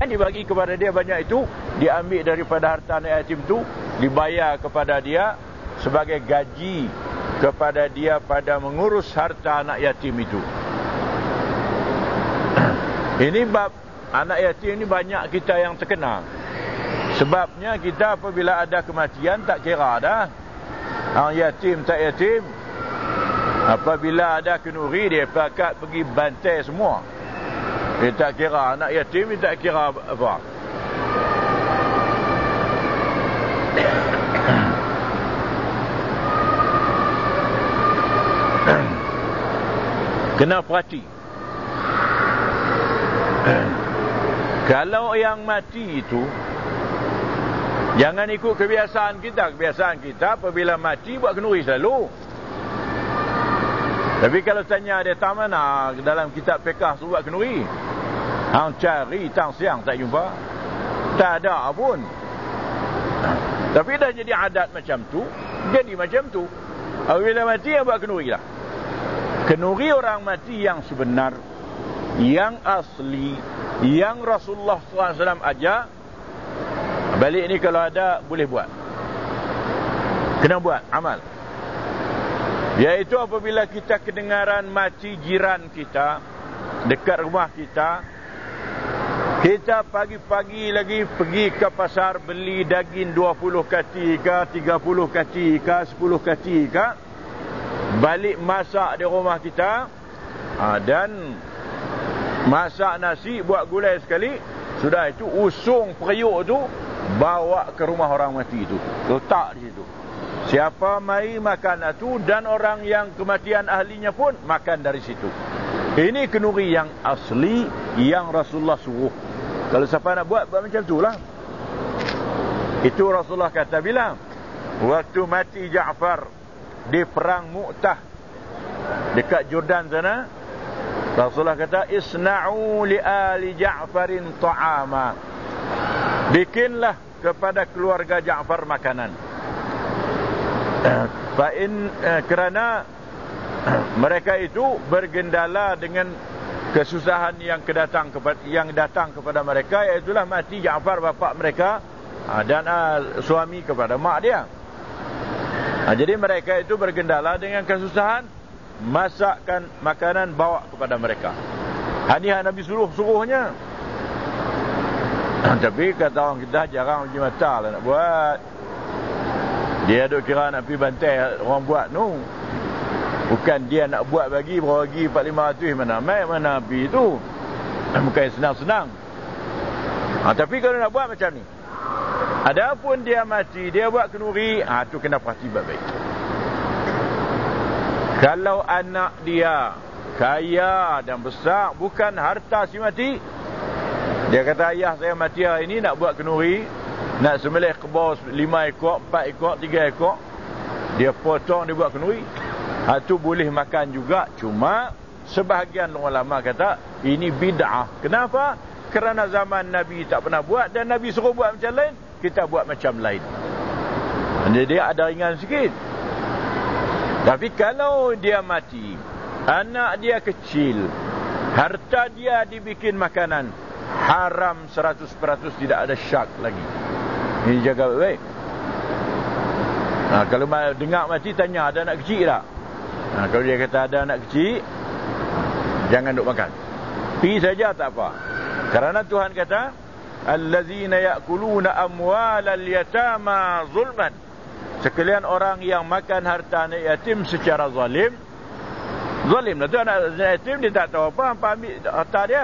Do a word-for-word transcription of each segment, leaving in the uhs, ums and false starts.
dibagi kepada dia banyak itu, diambil daripada harta anak yatim itu, dibayar kepada dia sebagai gaji kepada dia pada mengurus harta anak yatim itu. Ini bab anak yatim ni banyak kita yang terkena. Sebabnya kita apabila ada kematian tak kira dah orang yatim tak yatim. Apabila ada kenuri dia pakat pergi bantai semua. Dia tak kira anak yatim, dia tak kira apa. Kena perhati. Kalau yang mati itu, jangan ikut kebiasaan kita. Kebiasaan kita apabila mati buat kenuri selalu. Tapi kalau tanya dia tak mana dalam kitab fiqh suruh buat kenuri, hang cari tang siang tak jumpa, tak ada pun. Tapi dah jadi adat macam tu, jadi macam tu. Apabila mati yang buat kenuri lah. Kenuri orang mati yang sebenar, yang asli, yang Rasulullah sallallahu alaihi wasallam ajar, balik ni kalau ada boleh buat, kena buat amal. Iaitu apabila kita kedengaran mati jiran kita dekat rumah kita, kita pagi-pagi lagi pergi ke pasar beli daging dua puluh kati ke, tiga puluh kati ke, sepuluh kati ke, balik masak di rumah kita, ha, dan masak nasi, buat gulai sekali, sudah itu usung periuk tu bawa ke rumah orang mati itu, letak di situ. Siapa mai makan itu, dan orang yang kematian ahlinya pun makan dari situ. Ini kenuri yang asli yang Rasulullah suruh. Kalau siapa nak buat, buat macam itulah. Itu Rasulullah kata bilang waktu mati Ja'far di perang Mu'tah dekat Jordan sana, Rasulullah kata isna'u li ali Ja'farin ta'ama, bikinlah kepada keluarga Ja'far makanan. Fa'in eh, kerana mereka itu bergendala dengan kesusahan yang kedatang kepada, yang datang kepada mereka, iaitulah mati Ja'far bapa mereka, ha, dan uh, suami kepada mak dia. Ha, jadi mereka itu bergendala dengan kesusahan, masakkan makanan bawa kepada mereka. Hanya Nabi suruh-suruhnya. Tapi kata orang kita jarang uji mata lah nak buat. Dia duk kira nak pergi bantai orang buat tu. Bukan dia nak buat bagi, bagi empat lima ratus mana mai mana pergi tu. Bukan senang-senang. Ha, tapi kalau nak buat macam ni, adapun dia mati, dia buat kenuri, ha, tu kena perhati baik-baik. Kalau anak dia kaya dan besar, bukan harta si mati, dia kata ayah saya mati hari ini nak buat kenuri, nak sembelih kebau lima ekor, empat ekor, tiga ekor, dia potong, dia buat kenuri, ha, tu boleh makan juga. Cuma sebahagian ulama kata ini bid'ah. Kenapa? Kerana zaman Nabi tak pernah buat, dan Nabi suruh buat macam lain, kita buat macam lain. Jadi dia ada ringan sikit. Tapi kalau dia mati, anak dia kecil, harta dia dibikin makanan, haram seratus peratus, tidak ada syak lagi. Ini jaga baik-baik. Nah, kalau dengar mati, tanya ada anak kecil tak? Nah, kalau dia kata ada anak kecil, jangan duk makan, pi saja tak apa. Kerana Tuhan kata allazina ya'kuluna amwalal yatama zulman, sekalian orang yang makan harta anak yatim secara zalim. Zalim lah tu, anak yatim dia tak tahu apa, apa ambil harta dia.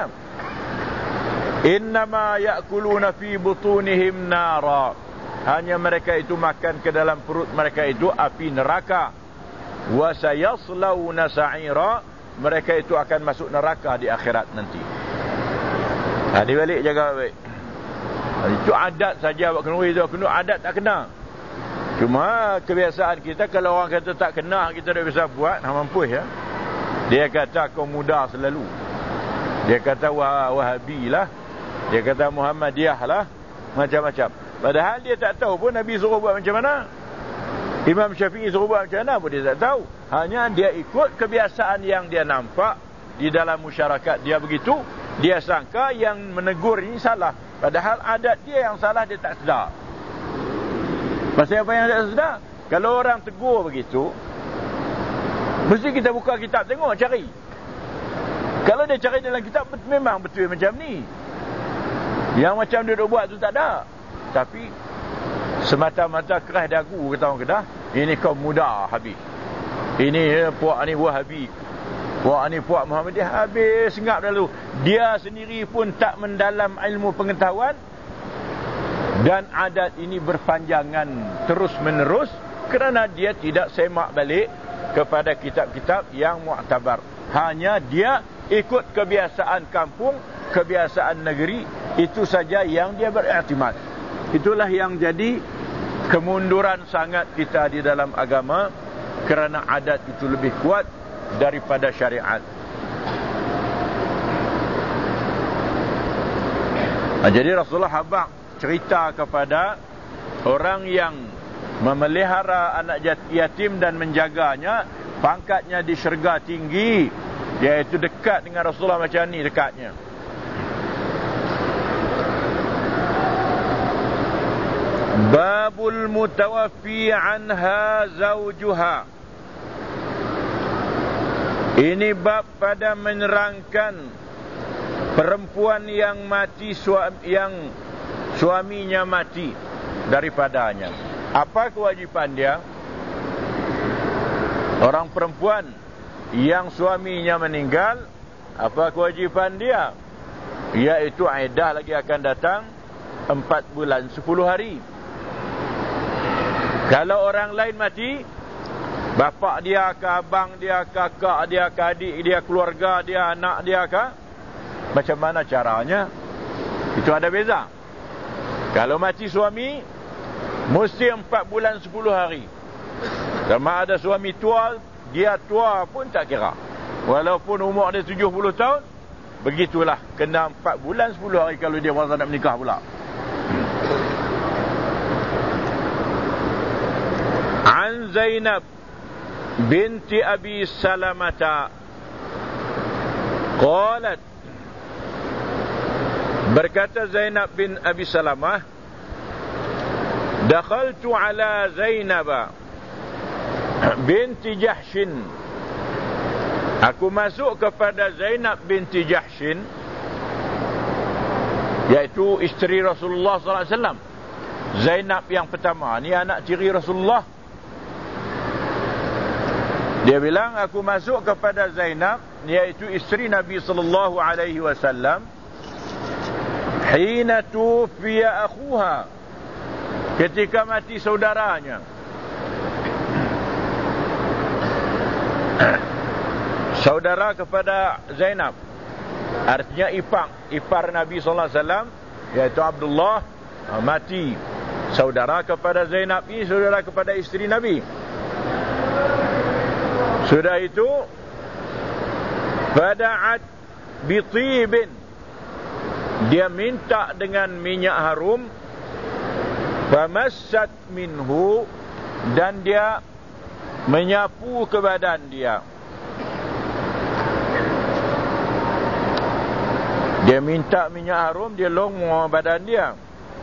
Innama ya'kuluna fi butunihim nara, hanya mereka itu makan ke dalam perut mereka itu api neraka. Wa sayaslawna sa'ira, mereka itu akan masuk neraka di akhirat nanti. Ha, dia balik jaga baik. Itu adat saja buat kenuri tu, kenuri adat tak kena. Cuma kebiasaan kita, kalau orang kata tak kena, kita dah bisa buat, ha, mampu ya. Dia kata kau muda selalu, dia kata wah, Wahabi lah, dia kata Muhammadiyah lah, macam-macam. Padahal dia tak tahu pun Nabi suruh buat macam mana, Imam Syafi'i suruh buat macam mana pun dia tak tahu. Hanya dia ikut kebiasaan yang dia nampak di dalam masyarakat dia begitu. Dia sangka yang menegur ini salah. Padahal adat dia yang salah, dia tak sedar. Pasal apa yang dia tak sedar? Kalau orang tegur begitu, mesti kita buka kitab tengok, cari. Kalau dia cari dalam kitab, memang betul macam ni. Yang macam dia duk buat tu tak ada. Tapi semata-mata keras dagu kata orang Kedah, ini kaum muda habis. Ini puak ni Wahabi, puak ni puak Muhammadiyah, habis ngap dah lalu. Dia sendiri pun tak mendalam ilmu pengetahuan, dan adat ini berpanjangan terus menerus kerana dia tidak semak balik kepada kitab-kitab yang muktabar. Hanya dia ikut kebiasaan kampung, kebiasaan negeri, itu saja yang dia beriktimad. Itulah yang jadi kemunduran sangat kita di dalam agama, kerana adat itu lebih kuat daripada syariat. Nah, jadi Rasulullah habaq cerita kepada orang yang memelihara anak yatim dan menjaganya, pangkatnya di syurga tinggi, iaitu dekat dengan Rasulullah macam ni dekatnya. Babul mutawaffi anha zawjuha. Ini bab pada menerangkan perempuan yang mati, suami, yang suaminya mati daripadanya. Apa kewajipan dia? Orang perempuan yang suaminya meninggal, apa kewajipan dia? Iaitu iddah lagi akan datang empat bulan sepuluh hari. Kalau orang lain mati, bapa dia ke, abang dia, kakak dia, ke adik dia, keluarga dia, anak dia ke, macam mana caranya? Itu ada beza. Kalau mati suami, mesti empat bulan sepuluh hari. Sama ada suami tua, dia tua pun tak kira. Walaupun umur dia tujuh puluh tahun, begitulah, kena empat bulan sepuluh hari kalau dia masa nak menikah pula. An Zainab binti Abi Salamata qalat, berkata Zainab bin Abi Salamah, dakhaltu ala Zainab binti Jahshin, aku masuk kepada Zainab binti Jahshin, iaitu isteri Rasulullah sallallahu alaihi wasallam. Zainab yang pertama ni anak tiri Rasulullah. Dia bilang, aku masuk kepada Zainab, iaitu isteri Nabi sallallahu alaihi wasallam, hina tufiya akhuha, ketika mati saudaranya. Saudara kepada Zainab, artinya ipar, ipar Nabi sallallahu alaihi wasallam, iaitu Abdullah, mati. Saudara kepada Zainab ini, saudara kepada isteri Nabi. Sudah itu, bada'at bitibin, dia minta dengan minyak harum, famassat minhu, dan dia menyapu ke badan dia. Dia minta minyak harum, dia longo badan dia.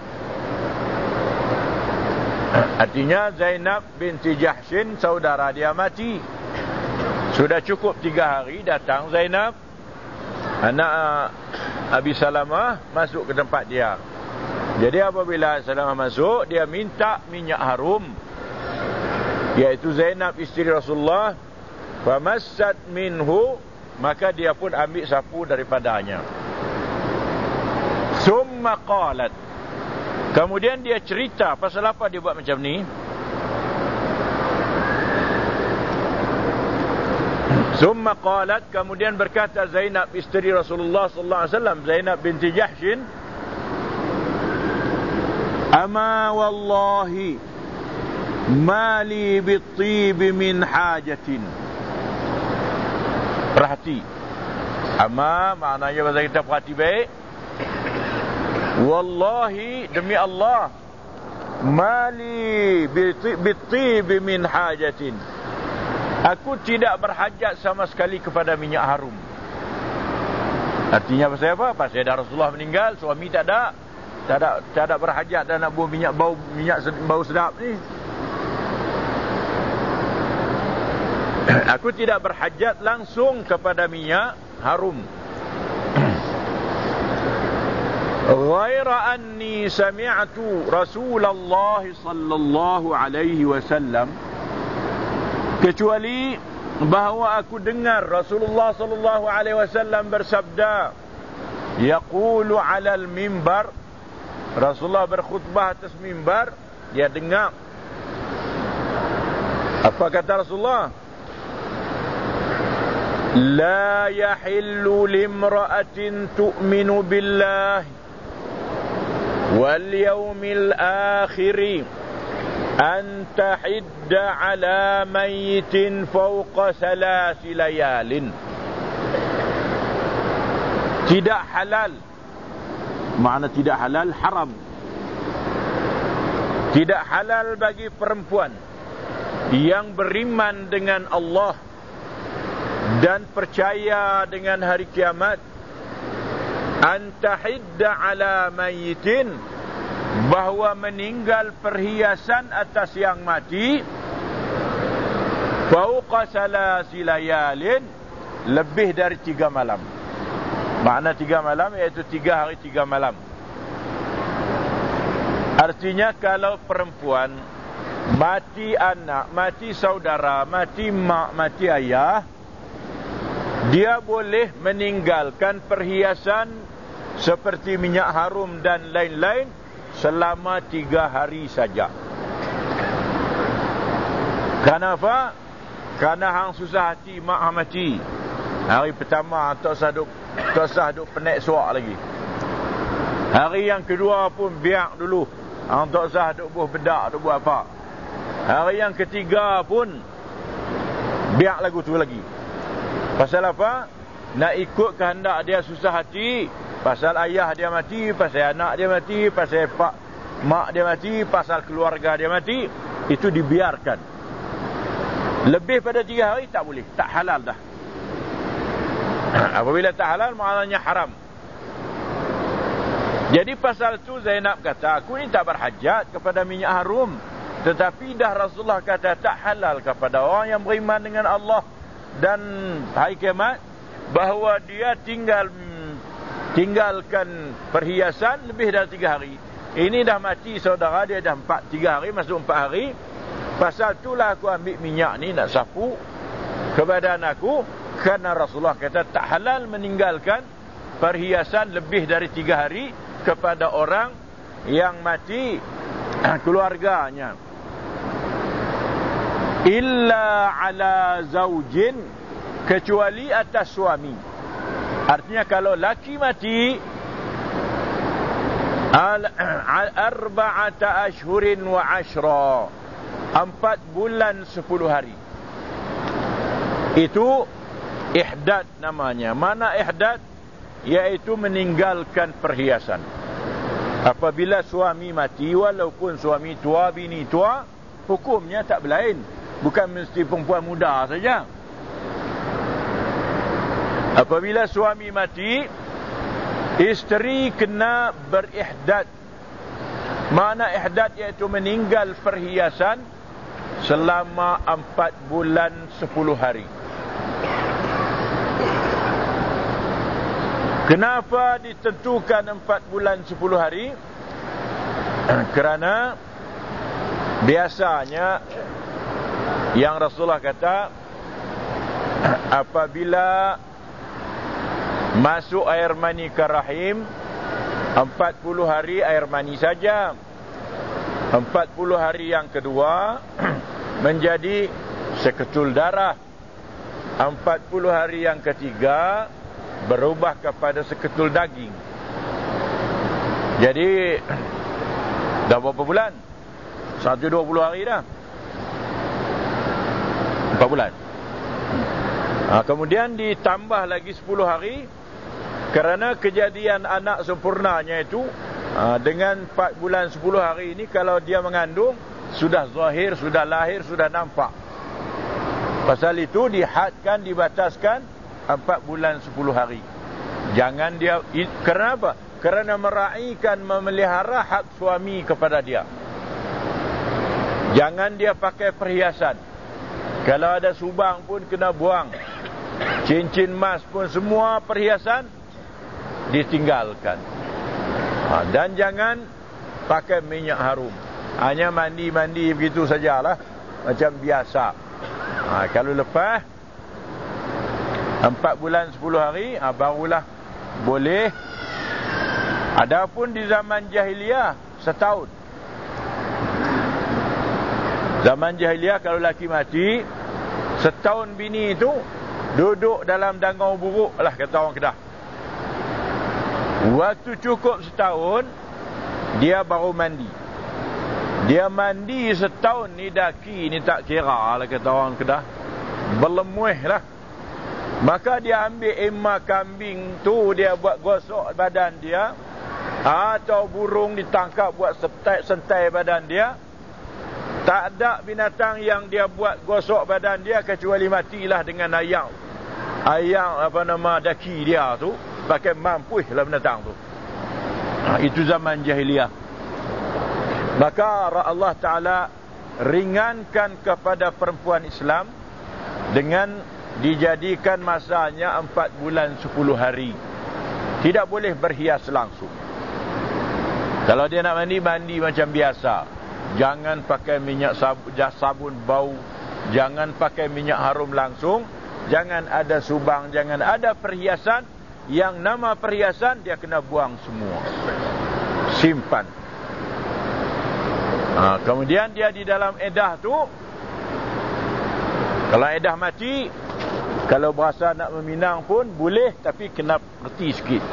Artinya Zainab binti Jahshin, saudara dia mati. Sudah cukup tiga hari, datang Zainab, anak Abi Salamah, masuk ke tempat dia. Jadi apabila Salamah masuk, dia minta minyak harum, iaitu Zainab isteri Rasulullah. Famassat minhu, maka dia pun ambil sapu daripadanya. Summa qalat, kemudian dia cerita pasal apa dia buat macam ni. Summa qalat, kemudian berkata Zainab isteri Rasulullah sallallahu alaihi wasallam, Zainab binti Jahshin, ama wallahi mali bitib min hajatin. Perhati, ama maknanya bahasa kita perhati baik. Wallahi, demi Allah, mali bitib min hajatin, aku tidak berhajat sama sekali kepada minyak harum. Artinya pasal apa? Pasal dah Rasulullah meninggal, suami tak ada, Tak ada, tak ada berhajat dah nak buang minyak bau, minyak bau sedap ni. Aku tidak berhajat langsung kepada minyak harum. Ghaira anni sami'tu Rasulullah sallallahu alaihi wasallam, kecuali bahawa aku dengar Rasulullah sallallahu alaihi wasallam bersabda, yaqulu 'alal mimbar, Rasulullah berkhutbah atas mimbar, dia dengar. Apa kata Rasulullah? La yahillu limra'atin tu'minu billahi wal yawmil akhiri an tahidda ala mayyitin fawqa salasi layalin. Tidak halal, makna tidak halal, haram. Tidak halal bagi perempuan yang beriman dengan Allah dan percaya dengan hari kiamat, antahidda ala mayyitin, bahawa meninggal perhiasan atas yang mati, fauqa salasi layalin, lebih dari tiga malam. Makna tiga malam iaitu tiga hari tiga malam. Artinya kalau perempuan mati anak, mati saudara, mati mak, mati ayah, dia boleh meninggalkan perhiasan seperti minyak harum dan lain-lain selama tiga hari saja. Kenapa? Kerana hang susah hati mak hang mati. Hari pertama tak sah duk, tak sah duk penek suak lagi. Hari yang kedua pun biak dulu, hang tak sah duk buah bedak, duk buat apa. Hari yang ketiga pun biak lagu tu lagi. Pasal apa? Nak ikut kehendak dia susah hati. Pasal ayah dia mati, pasal anak dia mati, pasal pak mak dia mati, pasal keluarga dia mati. Itu dibiarkan. Lebih pada tiga hari tak boleh, tak halal dah. Apabila tak halal, maknanya haram. Jadi pasal tu Zainab kata, aku ni tak berhajat kepada minyak harum, tetapi dah Rasulullah kata tak halal kepada orang yang beriman dengan Allah dan hari kiamat, bahawa dia tinggal tinggalkan perhiasan lebih dari tiga hari. Ini dah mati saudara dia, dah empat, tiga hari, masuk empat hari. Pasal itulah aku ambil minyak ni nak sapu ke badan aku, kerana Rasulullah kata tak halal meninggalkan perhiasan lebih dari tiga hari kepada orang yang mati keluarganya. Illa ala zaujin, kecuali atas suami. Artinya kalau laki mati, al arba'ata ashhurin wa ashra, empat bulan sepuluh hari. Itu ihdad namanya. Mana ihdad? Iaitu meninggalkan perhiasan. Apabila suami mati, walaupun suami tua, bini tua, hukumnya tak berlain. Bukan mesti perempuan muda saja. Apabila suami mati, isteri kena berihdad. Makna ihdad iaitu meninggal perhiasan selama empat bulan sepuluh hari. Kenapa ditentukan empat bulan sepuluh hari? Kerana biasanya yang Rasulullah kata, apabila masuk air mani ke rahim, empat puluh hari air mani saja. Empat puluh hari yang kedua menjadi seketul darah. Empat puluh hari yang ketiga berubah kepada seketul daging. Jadi dah berapa bulan? Satu dua puluh hari dah. Empat bulan. Ha, kemudian ditambah lagi sepuluh hari, kerana kejadian anak sempurnanya itu ha, dengan empat bulan sepuluh hari ini, kalau dia mengandung sudah zahir, sudah lahir, sudah nampak. Pasal itu dihadkan, dibataskan empat bulan sepuluh hari. Jangan dia, kenapa? kerana meraihkan, memelihara hak suami kepada dia. Jangan dia pakai perhiasan. Kalau ada subang pun kena buang. Cincin emas pun, semua perhiasan ditinggalkan. Ha, dan jangan pakai minyak harum. Hanya mandi-mandi begitu sajalah, macam biasa. Ha, kalau lepas empat bulan sepuluh hari, ha, barulah boleh. Adapun di zaman jahiliah setahun. Zaman jahiliah kalau laki mati, setahun bini itu duduk dalam dangau buruk lah, kata orang Kedah. Waktu cukup setahun, dia baru mandi. Dia mandi setahun ni daki ni tak kira lah, kata orang Kedah. Berlemuih lah. Maka dia ambil emak kambing tu, dia buat gosok badan dia, atau burung ditangkap buat sentai badan dia. Tak ada binatang yang dia buat gosok badan dia kecuali matilah dengan ayam. Ayam apa nama daki dia tu, pakai mampuih lah binatang tu. Ha, itu zaman jahiliah. Maka Allah Ta'ala ringankan kepada perempuan Islam dengan dijadikan masanya empat bulan sepuluh hari. Tidak boleh berhias langsung. Kalau dia nak mandi, mandi macam biasa. Jangan pakai minyak sabun, sabun bau. Jangan pakai minyak harum langsung. Jangan ada subang, jangan ada perhiasan. Yang nama perhiasan dia kena buang semua, simpan. Ha, kemudian dia di dalam edah tu, kalau edah mati, kalau berasa nak meminang pun boleh, tapi kena reti sikit.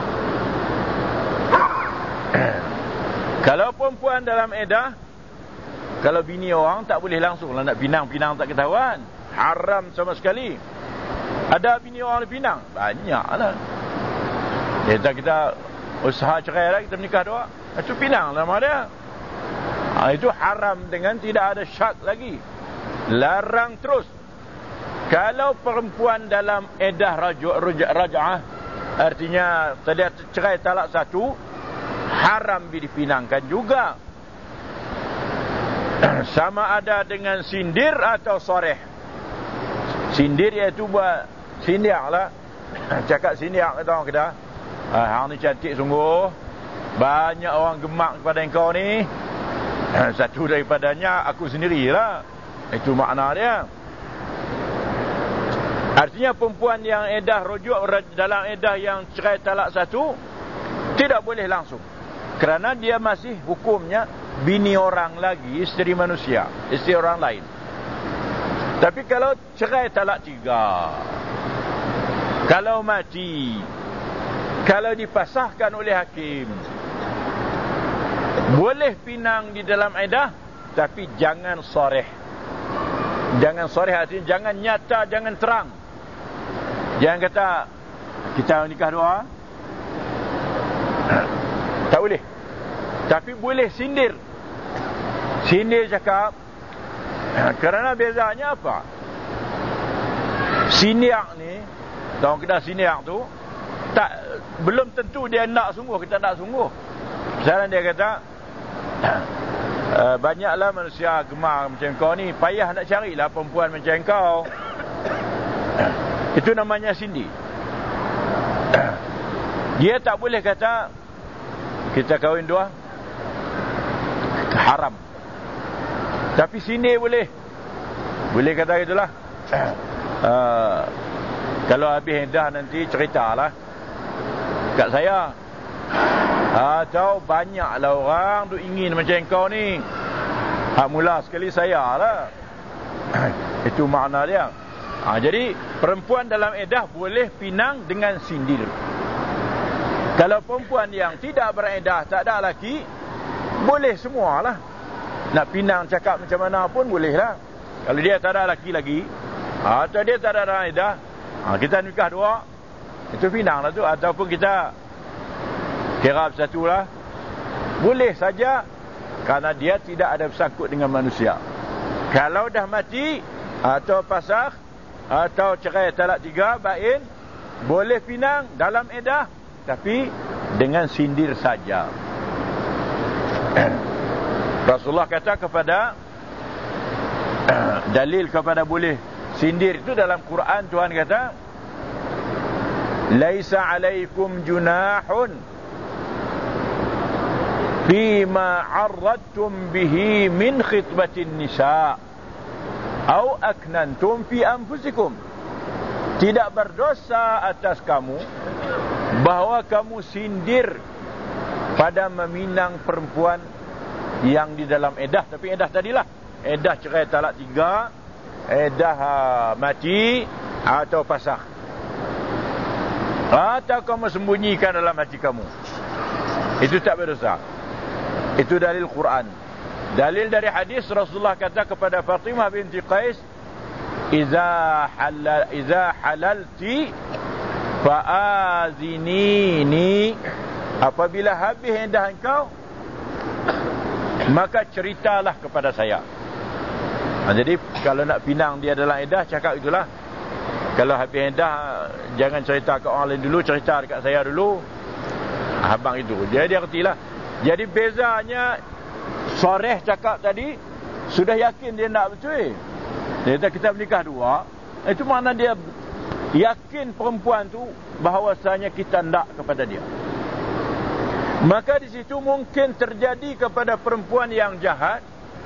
Kalau perempuan dalam edah, kalau bini orang tak boleh langsung lah nak pinang-pinang, tak ketahuan, haram sama sekali. Ada bini orang pinang, banyak lah. Kita kita usaha cerai lah, kita menikah dua, itu pinang nama dia. Ha, itu haram dengan tidak ada syak lagi. Larang terus. Kalau perempuan dalam edah raj'ah, artinya tadi cerai talak satu, haram dipinangkan juga. Sama ada dengan sindir atau soreh. Sindir iaitu buat sindir lah. Cakap sindir kata orang Kedah, ah, hang ni cantik sungguh, banyak orang gemak kepada engkau ni. Satu daripadanya aku sendirilah. Itu makna dia. Artinya perempuan yang edah rujuk dalam edah yang cerai talak satu, tidak boleh langsung, kerana dia masih hukumnya bini orang lagi, isteri manusia, isteri orang lain. Tapi kalau cerai talak tiga, kalau mati, kalau dipasahkan oleh hakim, boleh pinang di dalam edah, tapi jangan soreh. Jangan soreh artinya jangan nyata, jangan terang. Jangan kata kita nikah dua, tak boleh. Tapi boleh sindir. Sindir cakap, kerana bezanya apa? Siniak ni, tahu kita siniak tu, tak, belum tentu dia nak sungguh, kita nak sungguh. Misalnya dia kata, Uh, banyaklah manusia gemar macam kau ni, payah nak carilah perempuan macam kau. Itu namanya sindir. Dia tak boleh kata kita kahwin dua, haram. Tapi sindir boleh. Boleh kata gitulah. uh, Kalau habis dah nanti ceritalah kat saya. Atau banyaklah orang tu ingin macam kau ni. Hak mula sekali saya lah. Itu makna dia. Ha, jadi perempuan dalam edah boleh pinang dengan sindir. Kalau perempuan yang tidak beredah, tak ada laki, boleh semualah. Nak pinang cakap macam mana pun boleh lah. Kalau dia tak ada laki lagi, atau dia tak ada edah, ha, kita nikah dua, itu pinang lah tu. Ataupun kita kira bersatu lah, boleh saja, kerana dia tidak ada bersangkut dengan manusia. Kalau dah mati, atau pasakh, atau cerai talak tiga, bain, boleh pinang dalam edah, tapi dengan sindir saja. Rasulullah kata kepada dalil kepada boleh sindir itu dalam Quran, Tuhan kata laisa alaikum junahun fima arradtum bihi min khitbatin nisa au aknantum fi anfusikum. Tidak berdosa atas kamu bahawa kamu sindir pada meminang perempuan yang di dalam edah. Tapi edah tadilah, edah cerai talak tiga, edah uh, mati atau pasakh, atau kamu sembunyikan dalam hati kamu, itu tak berdosa. Itu dalil Quran. Dalil dari hadis, Rasulullah kata kepada Fatimah binti Qais, Iza halal, iza halalti fa'azinini. Apabila habis edah engkau, maka ceritalah kepada saya. Ha, jadi kalau nak pinang dia dalam edah, cakap itulah. Kalau habis edah, jangan cerita ke orang lain dulu, cerita dekat saya dulu. Abang itu. Jadi dia kertilah. Jadi bezanya soreh cakap tadi, sudah yakin dia nak betul. Dia kata kita menikah dua, itu makna dia yakin perempuan tu bahawasanya kita nak kepada dia. Maka di situ mungkin terjadi kepada perempuan yang jahat,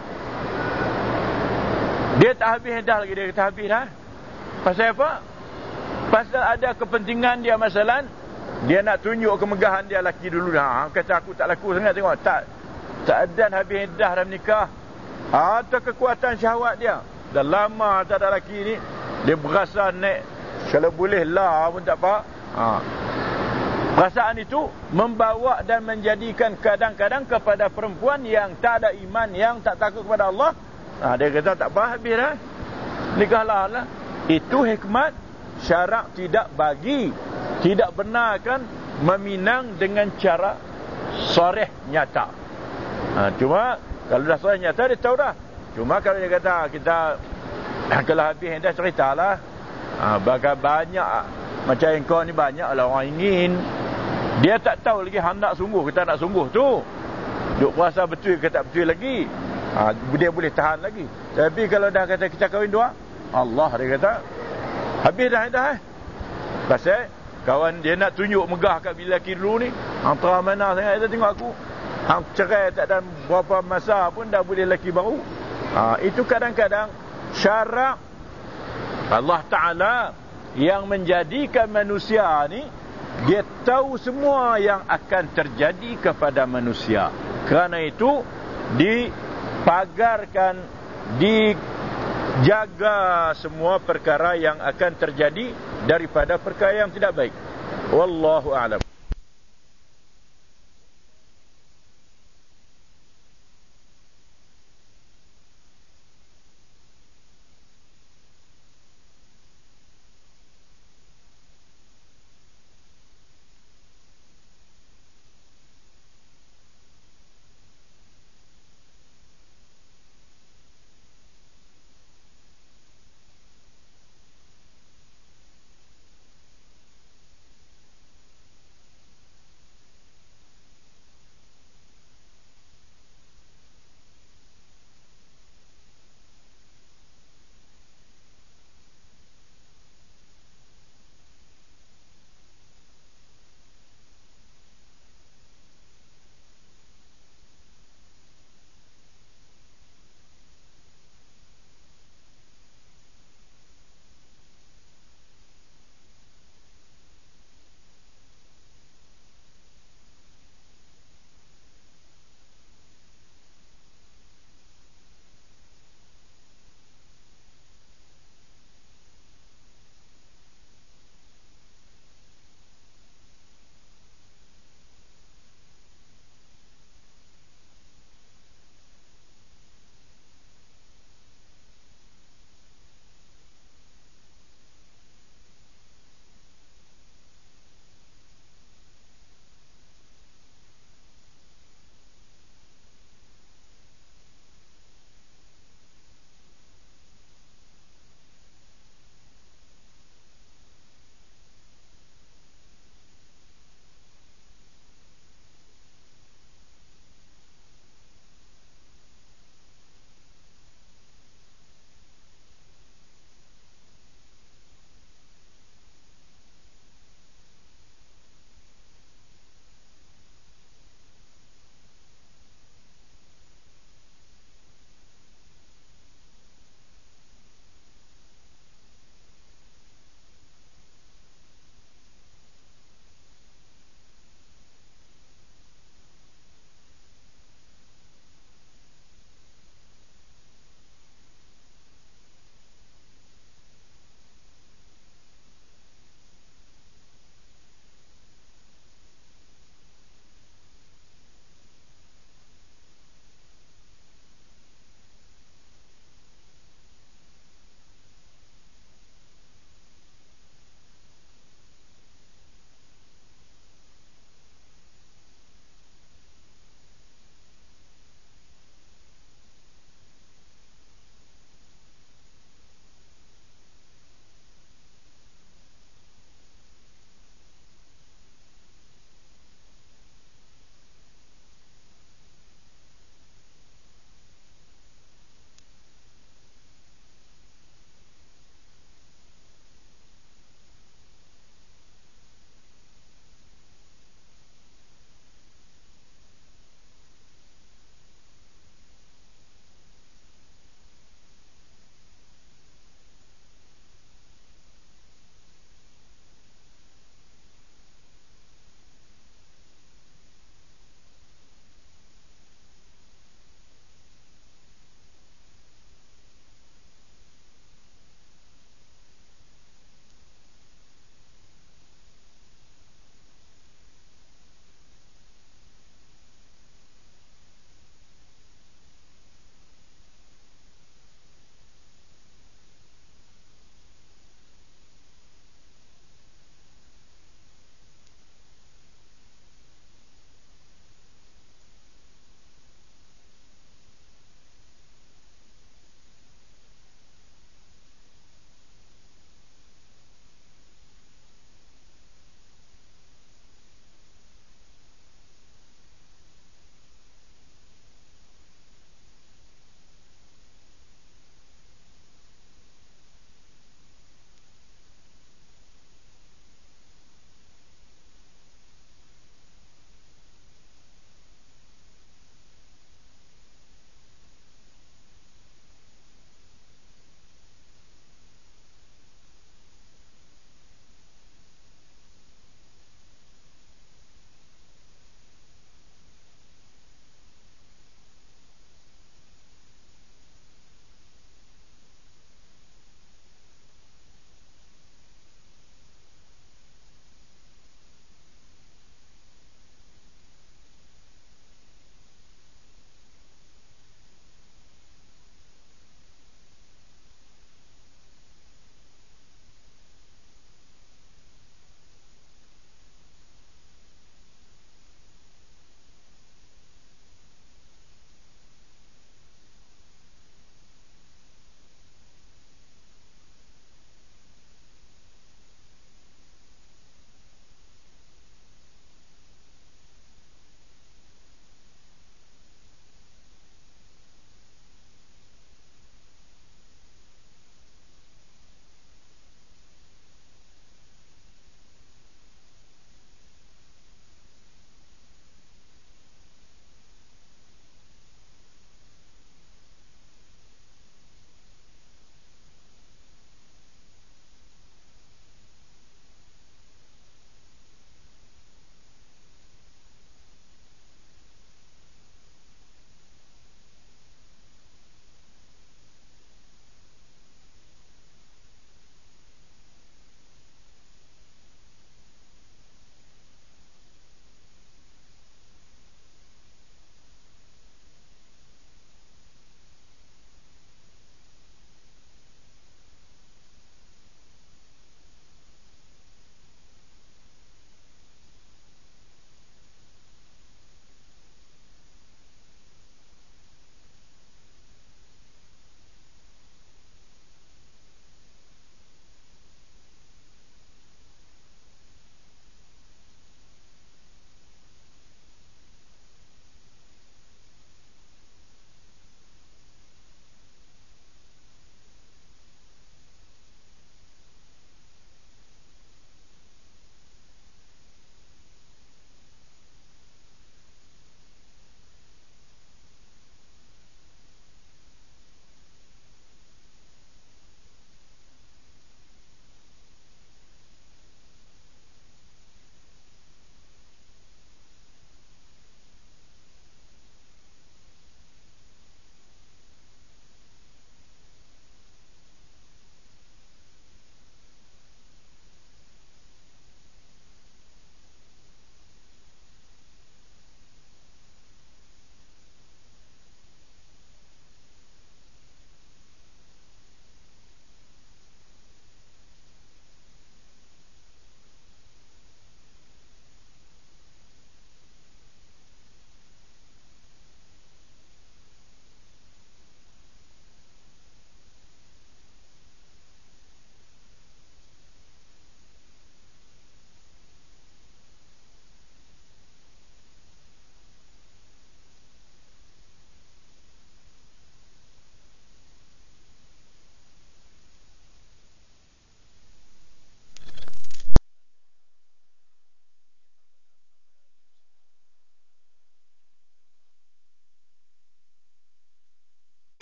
dia tak habis dah lagi, dia kata habis dah. Pasal apa? Pasal ada kepentingan dia, masalah dia nak tunjuk kemegahan dia laki dulu dah. Kata aku tak laku sangat, tengok tak tak ada habis dah dalam nikah. Atau kekuatan syahwat dia dah lama tak ada laki ni, dia berasa naik, kalau boleh lah pun tak apa. Ha. Perasaan itu membawa dan menjadikan kadang-kadang kepada perempuan yang tak ada iman, yang tak takut kepada Allah, ha, dia kata tak apa, habis dah, nikahlah lah. Itu hikmat syarak tidak bagi, tidak benarkan meminang dengan cara soreh nyata. Ha, cuma kalau dah soreh nyata dia tahu dah. Cuma kalau dia kata kita kalau habis dah ceritalah, ha, bagai banyak macam engkau ni banyak lah orang ingin. Dia tak tahu lagi hendak sungguh kita nak sungguh tu. Duk puasa betul ke tak betul lagi. Ha, dia boleh tahan lagi. Tapi kalau dah kata kita kahwin dua, Allah dia kata habis dah dah eh. Pasal kawan dia nak tunjuk megah kat bila lelaki dulu ni. Antara mana sangat dia tengok aku. Hang cerai tak ada berapa masa pun dah boleh lelaki baru. Ha, itu kadang-kadang syarak Allah Ta'ala yang menjadikan manusia ni, dia tahu semua yang akan terjadi kepada manusia. Kerana itu dipagarkan, dijaga semua perkara yang akan terjadi daripada perkara yang tidak baik. Wallahu a'lam.